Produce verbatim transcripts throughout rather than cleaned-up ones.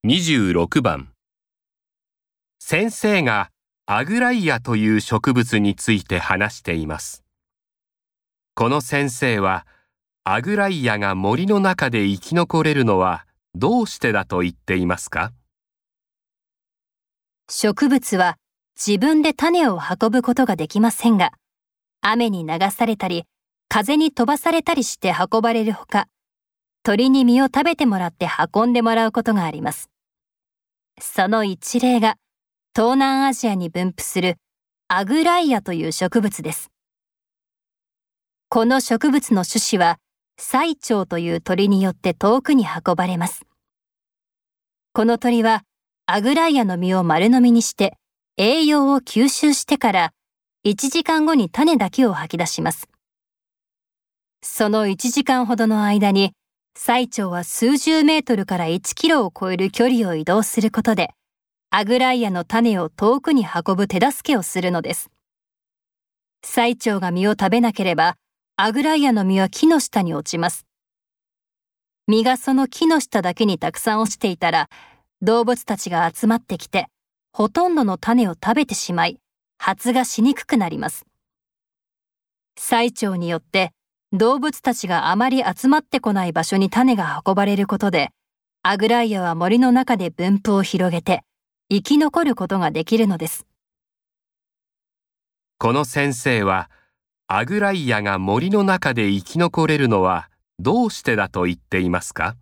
にじゅうろくばん。先生がアグライアという植物について話しています。この先生は、アグライアが森の中で生き残れるのはどうしてだと言っていますか？ 植物は自分で種を運ぶことができませんが、雨に流されたり、風に飛ばされたりして運ばれるほか、鳥に実を食べてもらって運んでもらうことがあります。その一例が、東南アジアに分布するアグライアという植物です。この植物の種子は、最鳥という鳥によって遠くに運ばれます。この鳥は、アグライアの実を丸飲みにして、栄養を吸収してから、いちじかんごに種だけを吐き出します。そのいちじかんほどの間に、最鳥は数十メートルからいちキロを超える距離を移動することで、アグライアの種を遠くに運ぶ手助けをするのです。最鳥が実を食べなければ、アグライアの実は木の下に落ちます。実がその木の下だけにたくさん落ちていたら、動物たちが集まってきて、ほとんどの種を食べてしまい、発芽しにくくなります。最鳥によって、動物たちがあまり集まってこない場所に種が運ばれることで、アグライアは森の中で分布を広げて、生き残ることができるのです。 この先生は、アグライアが森の中で生き残れるのはどうしてだと言っていますか？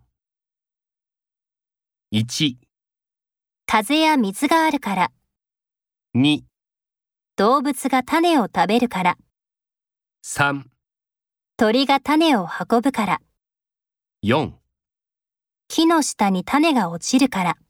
いち、 風や水があるから。 に、 動物が種を食べるから。 さん、 鳥が種を運ぶから。 よん。 木の下に種が落ちるから。